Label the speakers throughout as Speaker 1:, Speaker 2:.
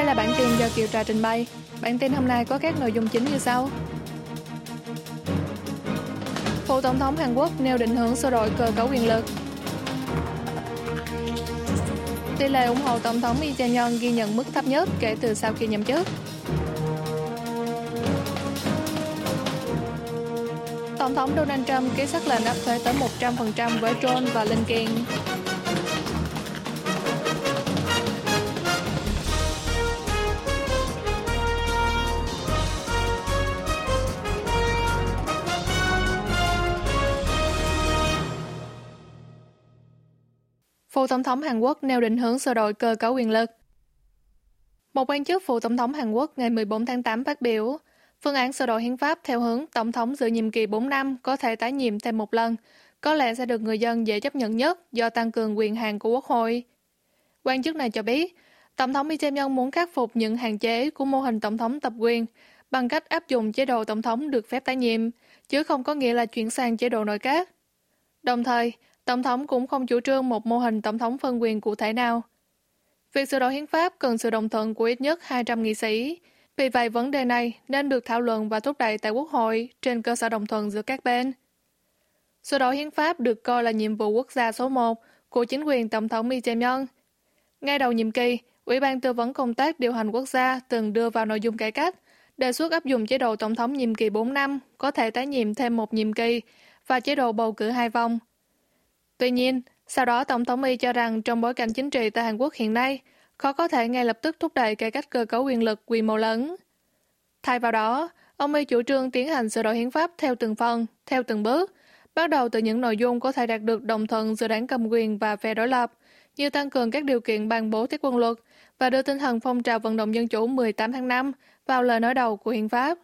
Speaker 1: Đây là bản tin do Kiều Trà trình bày. Bản tin hôm nay có các nội dung chính như sau. Phủ Tổng thống Hàn Quốc nêu định hướng sửa đổi cơ cấu quyền lực. Tỷ lệ ủng hộ Tổng thống Lee Jae-myung ghi nhận mức thấp nhất kể từ sau khi nhậm chức. Tổng thống Donald Trump ký sắc lệnh áp thuế tới 100% với drone và linh kiện. Phủ Tổng thống Hàn Quốc nêu định hướng sửa đổi cơ cấu quyền lực. Một quan chức phủ Tổng thống Hàn Quốc ngày 14 tháng 8 phát biểu, phương án sửa đổi hiến pháp theo hướng Tổng thống giữ nhiệm kỳ 4 năm có thể tái nhiệm thêm một lần, có lẽ sẽ được người dân dễ chấp nhận nhất do tăng cường quyền hạn của Quốc hội. Quan chức này cho biết, Tổng thống Lee Jae-myung muốn khắc phục những hạn chế của mô hình Tổng thống tập quyền bằng cách áp dụng chế độ Tổng thống được phép tái nhiệm, chứ không có nghĩa là chuyển sang chế độ nội các. Đồng thời, Tổng thống cũng không chủ trương một mô hình Tổng thống phân quyền cụ thể nào. Việc sửa đổi hiến pháp cần sự đồng thuận của ít nhất 200 nghị sĩ. Vì vậy, vấn đề này nên được thảo luận và thúc đẩy tại Quốc hội trên cơ sở đồng thuận giữa các bên. Sửa đổi hiến pháp được coi là nhiệm vụ quốc gia số 1 của chính quyền Tổng thống Lee Jae-myung. Ngay đầu nhiệm kỳ, Ủy ban Tư vấn Công tác Điều hành Quốc gia từng đưa vào nội dung cải cách, đề xuất áp dụng chế độ Tổng thống nhiệm kỳ 4 năm, có thể tái nhiệm thêm một nhiệm kỳ, và chế độ bầu cử 2 vòng. Tuy nhiên, sau đó Tổng thống Lee cho rằng trong bối cảnh chính trị tại Hàn Quốc hiện nay, khó có thể ngay lập tức thúc đẩy cải cách cơ cấu quyền lực quy mô lớn. Thay vào đó, ông Lee chủ trương tiến hành sửa đổi hiến pháp theo từng phần, theo từng bước, bắt đầu từ những nội dung có thể đạt được đồng thuận giữa đảng cầm quyền và phe đối lập, như tăng cường các điều kiện ban bố thiết quân luật và đưa tinh thần phong trào vận động dân chủ 18 tháng 5 vào lời nói đầu của hiến pháp.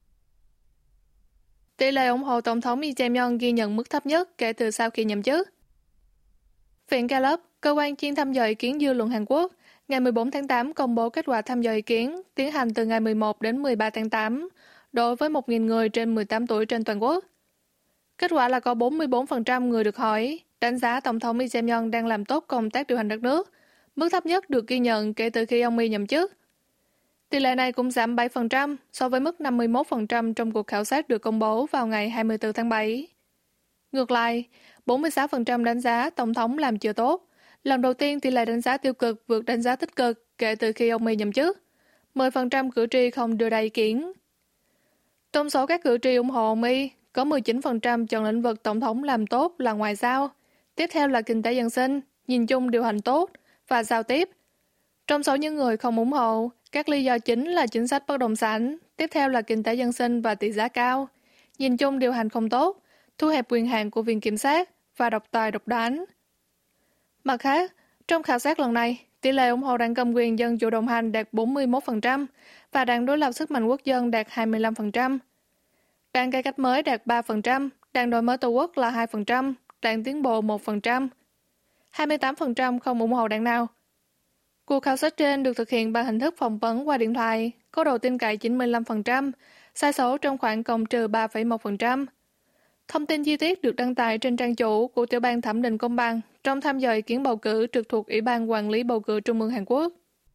Speaker 1: Tỷ lệ ủng hộ Tổng thống Lee Jae-myung ghi nhận mức thấp nhất kể từ sau khi nhậm chức. Viện Gallup, cơ quan chuyên thăm dò ý kiến dư luận Hàn Quốc, ngày 14 tháng 8 công bố kết quả thăm dò ý kiến tiến hành từ ngày 11 đến 13 tháng 8 đối với 1.000 người trên 18 tuổi trên toàn quốc. Kết quả là có 44% người được hỏi đánh giá Tổng thống Lee Jae-myung đang làm tốt công tác điều hành đất nước, mức thấp nhất được ghi nhận kể từ khi ông Lee nhậm chức. Tỷ lệ này cũng giảm 7% so với mức 51% trong cuộc khảo sát được công bố vào ngày 24 tháng 7. Ngược lại, 46% đánh giá Tổng thống làm chưa tốt. Lần đầu tiên tỷ lệ đánh giá tiêu cực vượt đánh giá tích cực kể từ khi ông Lee nhậm chức. 10% cử tri không đưa ra ý kiến. Trong số các cử tri ủng hộ ông Lee, có 19% chọn lĩnh vực Tổng thống làm tốt là ngoại giao. Tiếp theo là kinh tế dân sinh, nhìn chung điều hành tốt và giao tiếp. Trong số những người không ủng hộ, các lý do chính là chính sách bất động sản, tiếp theo là kinh tế dân sinh và tỷ giá cao, nhìn chung điều hành không tốt, thu hẹp quyền hạn của Viện Kiểm sát và độc tài độc đoán. Mặt khác, trong khảo sát lần này, tỷ lệ ủng hộ đảng cầm quyền Dân chủ đồng hành đạt 41% và đảng đối lập Sức mạnh quốc dân đạt 25%. Đảng cải cách mới đạt 3%, đảng đổi mới Tổ quốc là 2%, đảng tiến bộ 1%. 28% không ủng hộ đảng nào. Cuộc khảo sát trên được thực hiện bằng hình thức phỏng vấn qua điện thoại, có độ tin cậy 95%, sai số trong khoảng cộng trừ 3,1%. Thông tin chi tiết được đăng tải trên trang chủ của Tiểu ban Thẩm định Công bằng trong tham dò ý kiến bầu cử trực thuộc Ủy ban Quản lý Bầu cử Trung ương Hàn Quốc.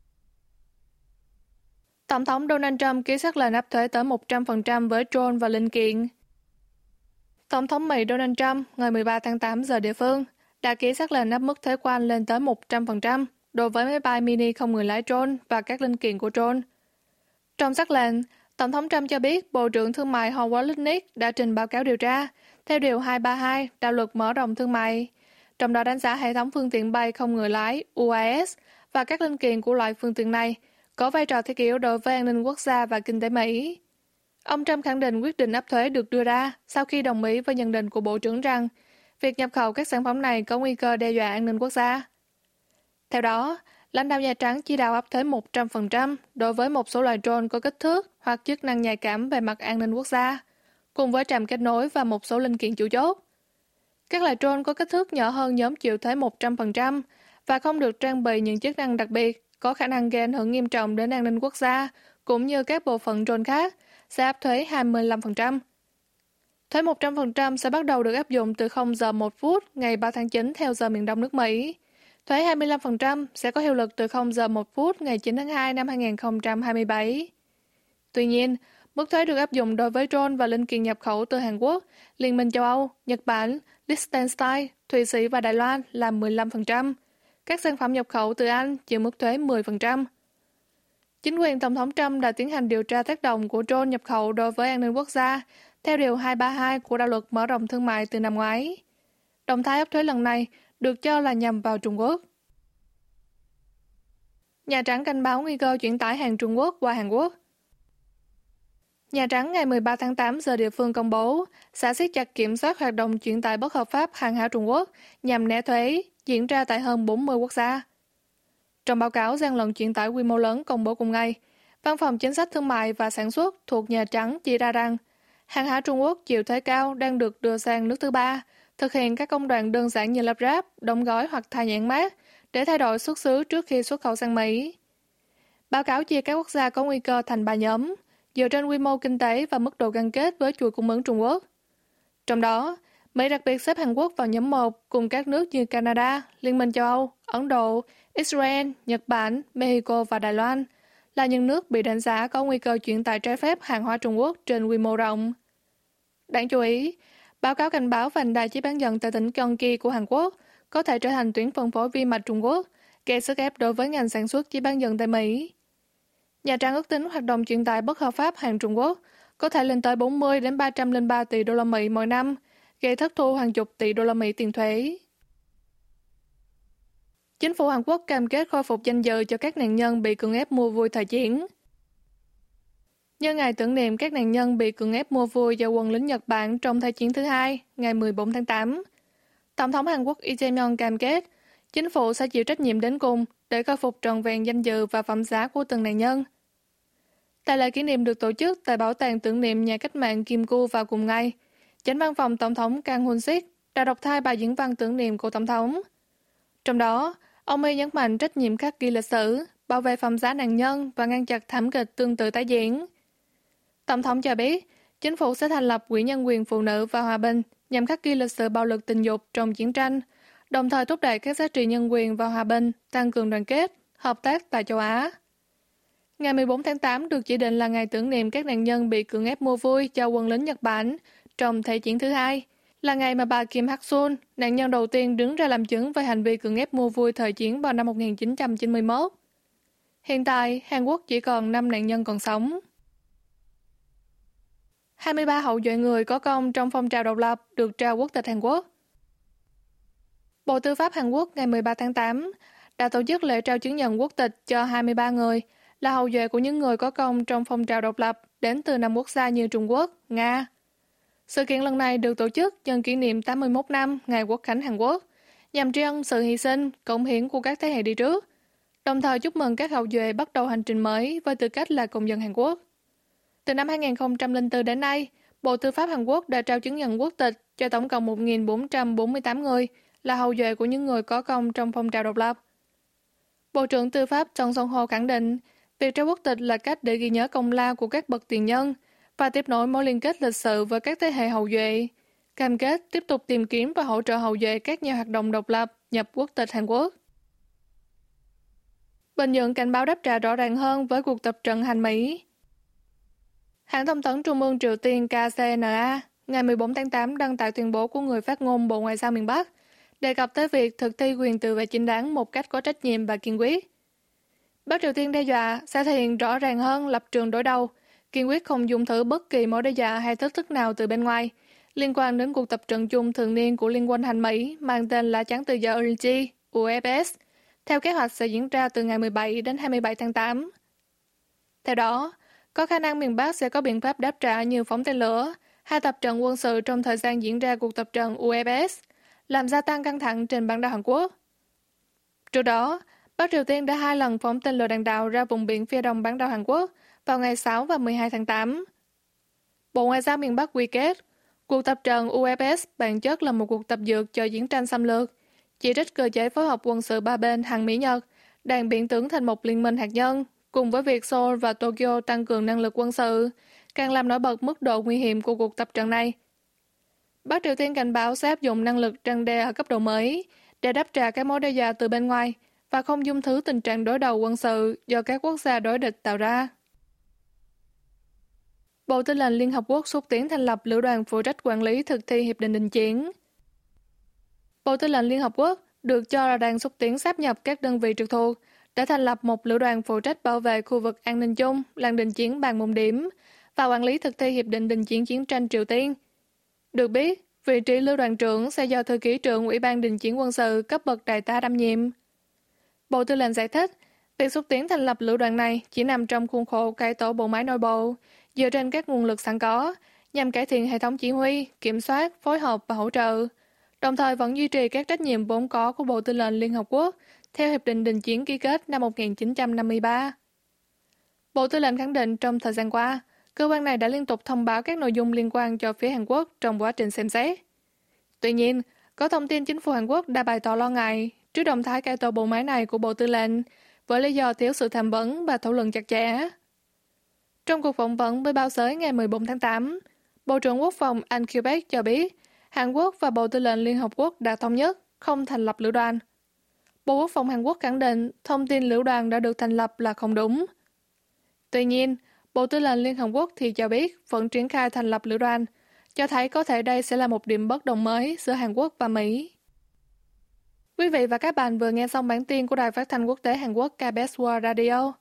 Speaker 1: Tổng thống Donald Trump ký sắc lệnh áp thuế tới 100% với drone và linh kiện. Tổng thống Mỹ Donald Trump ngày 13 tháng 8 giờ địa phương đã ký sắc lệnh áp mức thuế quan lên tới 100% đối với máy bay mini không người lái drone và các linh kiện của drone. Trong sắc lệnh, Tổng thống Trump cho biết Bộ trưởng Thương mại Howard Lutnick đã trình báo cáo điều tra theo Điều 232 Đạo luật mở rộng thương mại, trong đó đánh giá hệ thống phương tiện bay không người lái UAS và các linh kiện của loại phương tiện này có vai trò thiết yếu đối với an ninh quốc gia và kinh tế Mỹ. Ông Trump khẳng định quyết định áp thuế được đưa ra sau khi đồng ý với nhận định của Bộ trưởng rằng việc nhập khẩu các sản phẩm này có nguy cơ đe dọa an ninh quốc gia. Theo đó, lãnh đạo Nhà Trắng chỉ đạo áp thuế 100% đối với một số loại drone có kích thước hoặc chức năng nhạy cảm về mặt an ninh quốc gia, cùng với trạm kết nối và một số linh kiện chủ chốt. Các loại drone có kích thước nhỏ hơn nhóm chịu thuế 100% và không được trang bị những chức năng đặc biệt có khả năng gây ảnh hưởng nghiêm trọng đến an ninh quốc gia, cũng như các bộ phận drone khác, sẽ áp thuế 25%. Thuế 100% sẽ bắt đầu được áp dụng từ 0 giờ 1 phút ngày 3 tháng 9 theo giờ miền Đông nước Mỹ. Thuế 25% sẽ có hiệu lực từ 0 giờ 1 phút ngày 9 tháng 2 năm 2027. Tuy nhiên, mức thuế được áp dụng đối với drone và linh kiện nhập khẩu từ Hàn Quốc, Liên minh châu Âu, Nhật Bản, Liechtenstein, Thụy Sĩ và Đài Loan là 15%. Các sản phẩm nhập khẩu từ Anh chịu mức thuế 10%. Chính quyền Tổng thống Trump đã tiến hành điều tra tác động của drone nhập khẩu đối với an ninh quốc gia, theo Điều 232 của Đạo luật mở rộng thương mại từ năm ngoái. Động thái áp thuế lần này được cho là nhằm vào Trung Quốc. Nhà Trắng cảnh báo nguy cơ chuyển tải hàng Trung Quốc qua Hàn Quốc. Nhà Trắng ngày 13 tháng 8 giờ địa phương công bố sẽ siết chặt kiểm soát hoạt động chuyển tải bất hợp pháp hàng hóa Trung Quốc nhằm né thuế diễn ra tại hơn 40 quốc gia. Trong báo cáo gian lận chuyển tải quy mô lớn công bố cùng ngày, Văn phòng Chính sách Thương mại và Sản xuất thuộc Nhà Trắng chỉ ra rằng hàng hóa Trung Quốc chịu thuế cao đang được đưa sang nước thứ ba, thực hiện các công đoạn đơn giản như lắp ráp, đóng gói hoặc thay nhãn mác để thay đổi xuất xứ trước khi xuất khẩu sang Mỹ. Báo cáo chia các quốc gia có nguy cơ thành 3 nhóm, dựa trên quy mô kinh tế và mức độ gắn kết với chuỗi cung ứng Trung Quốc. Trong đó, Mỹ đặc biệt xếp Hàn Quốc vào nhóm 1 cùng các nước như Canada, Liên minh châu Âu, Ấn Độ, Israel, Nhật Bản, Mexico và Đài Loan là những nước bị đánh giá có nguy cơ chuyển tải trái phép hàng hóa Trung Quốc trên quy mô rộng. Đáng chú ý, báo cáo cảnh báo vành đai chiếc bán dẫn tại tỉnh Gyeonggi của Hàn Quốc có thể trở thành tuyến phân phối vi mạch Trung Quốc, gây sức ép đối với ngành sản xuất chiếc bán dẫn tại Mỹ. Nhà Trắng ước tính hoạt động chuyển tải bất hợp pháp hàng Trung Quốc có thể lên tới 40 đến 303 tỷ đô la Mỹ mỗi năm, gây thất thu hàng chục tỷ đô la Mỹ tiền thuế. Chính phủ Hàn Quốc cam kết khôi phục danh dự cho các nạn nhân bị cưỡng ép mua vui thời chiến. Nhân ngày tưởng niệm các nạn nhân bị cưỡng ép mua vui do quân lính Nhật Bản trong Thế chiến thứ hai, ngày 14 tháng 8, Tổng thống Hàn Quốc Lee Jae-myung cam kết chính phủ sẽ chịu trách nhiệm đến cùng để khôi phục trọn vẹn danh dự và phẩm giá của từng nạn nhân. Tại lễ kỷ niệm được tổ chức tại Bảo tàng tưởng niệm nhà cách mạng Kim Cu vào cùng ngày, Chánh văn phòng Tổng thống Kang Hun-sik đã đọc thai bài diễn văn tưởng niệm của Tổng thống. Trong đó, ông Lee nhấn mạnh trách nhiệm khắc ghi lịch sử, bảo vệ phẩm giá nạn nhân và ngăn chặn thảm kịch tương tự tái diễn. Tổng thống cho biết, chính phủ sẽ thành lập Quỹ nhân quyền phụ nữ và hòa bình nhằm khắc ghi lịch sử bạo lực tình dục trong chiến tranh, đồng thời thúc đẩy các giá trị nhân quyền và hòa bình, tăng cường đoàn kết, hợp tác tại châu Á. Ngày 14 tháng 8 được chỉ định là ngày tưởng niệm các nạn nhân bị cưỡng ép mua vui cho quân lính Nhật Bản trong Thế chiến thứ hai, là ngày mà bà Kim Hak-sun, nạn nhân đầu tiên đứng ra làm chứng về hành vi cưỡng ép mua vui thời chiến vào năm 1991. Hiện tại, Hàn Quốc chỉ còn 5 nạn nhân còn sống. 23 hậu duệ người có công trong phong trào độc lập được trao quốc tịch Hàn Quốc. Bộ Tư pháp Hàn Quốc ngày 13 tháng 8 đã tổ chức lễ trao chứng nhận quốc tịch cho 23 người là hậu duệ của những người có công trong phong trào độc lập đến từ 5 quốc gia như Trung Quốc, Nga. Sự kiện lần này được tổ chức nhân kỷ niệm 81 năm Ngày Quốc khánh Hàn Quốc, nhằm tri ân sự hy sinh, cống hiến của các thế hệ đi trước, đồng thời chúc mừng các hậu duệ bắt đầu hành trình mới với tư cách là công dân Hàn Quốc. Từ năm 2004 đến nay, Bộ Tư pháp Hàn Quốc đã trao chứng nhận quốc tịch cho tổng cộng 1.448 người là hậu duệ của những người có công trong phong trào độc lập. Bộ trưởng Tư pháp Chung Song-ho khẳng định, việc trao quốc tịch là cách để ghi nhớ công lao của các bậc tiền nhân và tiếp nối mối liên kết lịch sử với các thế hệ hậu duệ, cam kết tiếp tục tìm kiếm và hỗ trợ hậu duệ các nhà hoạt động độc lập nhập quốc tịch Hàn Quốc. Bình Nhưỡng cảnh báo đáp trả rõ ràng hơn với cuộc tập trận Hàn Mỹ. Hãng thông tấn Trung ương Triều Tiên KCNA ngày 14 tháng 8 đăng tải tuyên bố của người phát ngôn Bộ Ngoại giao miền Bắc đề cập tới việc thực thi quyền tự vệ chính đáng một cách có trách nhiệm và kiên quyết. Bắc Triều Tiên đe dọa sẽ thể hiện rõ ràng hơn lập trường đối đầu, kiên quyết không dùng thử bất kỳ mối đe dọa hay thách thức nào từ bên ngoài liên quan đến cuộc tập trận chung thường niên của Liên quân Hàn Mỹ mang tên Lá chắn tự do Olympic UFS, theo kế hoạch sẽ diễn ra từ ngày 17 đến 27 tháng 8. Theo đó, có khả năng miền Bắc sẽ có biện pháp đáp trả như phóng tên lửa hay tập trận quân sự trong thời gian diễn ra cuộc tập trận UFS, làm gia tăng căng thẳng trên bán đảo Hàn Quốc. Trước đó, Bắc Triều Tiên đã 2 lần phóng tên lửa đạn đạo ra vùng biển phía đông bán đảo Hàn Quốc vào ngày 6 và 12 tháng 8. Bộ Ngoại giao miền Bắc quy kết, cuộc tập trận UFS bản chất là một cuộc tập dượt cho chiến tranh xâm lược, chỉ trích cơ chế phối hợp quân sự ba bên Hàn Mỹ-Nhật đang biến tướng thành một liên minh hạt nhân, cùng với việc Seoul và Tokyo tăng cường năng lực quân sự, càng làm nổi bật mức độ nguy hiểm của cuộc tập trận này. Bắc Triều Tiên cảnh báo sẽ áp dụng năng lực răn đe ở cấp độ mới để đáp trả các mối đe dọa từ bên ngoài và không dung thứ tình trạng đối đầu quân sự do các quốc gia đối địch tạo ra. Bộ Tư lệnh Liên Hợp Quốc xúc tiến thành lập lữ đoàn phụ trách quản lý thực thi Hiệp định đình chiến. Bộ Tư lệnh Liên Hợp Quốc được cho là đang xúc tiến sáp nhập các đơn vị trực thuộc để thành lập một lữ đoàn phụ trách bảo vệ khu vực an ninh chung, làng đình chiến Bàn Môn Điểm và quản lý thực thi Hiệp định đình chiến chiến tranh Triều Tiên. Được biết, vị trí lữ đoàn trưởng sẽ do thư ký trưởng Ủy ban đình chiến quân sự cấp bậc đại tá đảm nhiệm. Bộ Tư lệnh giải thích, việc xúc tiến thành lập lữ đoàn này chỉ nằm trong khuôn khổ cải tổ bộ máy nội bộ, dựa trên các nguồn lực sẵn có, nhằm cải thiện hệ thống chỉ huy, kiểm soát, phối hợp và hỗ trợ, đồng thời vẫn duy trì các trách nhiệm vốn có của Bộ Tư lệnh Liên Hợp Quốc theo Hiệp định đình chiến ký kết năm 1953. Bộ Tư lệnh khẳng định trong thời gian qua, cơ quan này đã liên tục thông báo các nội dung liên quan cho phía Hàn Quốc trong quá trình xem xét. Tuy nhiên, có thông tin chính phủ Hàn Quốc đã bày tỏ lo ngại trước động thái cải tổ bộ máy này của Bộ Tư lệnh với lý do thiếu sự tham vấn và thảo luận chặt chẽ. Trong cuộc phỏng vấn với báo giới ngày 14 tháng 8, Bộ trưởng Quốc phòng Anh Quebec cho biết Hàn Quốc và Bộ Tư lệnh Liên Hợp Quốc đã thống nhất không thành lập lữ đoàn. Bộ Quốc phòng Hàn Quốc khẳng định thông tin lữ đoàn đã được thành lập là không đúng. Tuy nhiên, Bộ Tư lệnh Liên Hợp Quốc thì cho biết vẫn triển khai thành lập lữ đoàn, cho thấy có thể đây sẽ là một điểm bất đồng mới giữa Hàn Quốc và Mỹ. Quý vị và các bạn vừa nghe xong bản tin của Đài Phát thanh Quốc tế Hàn Quốc KBS World Radio.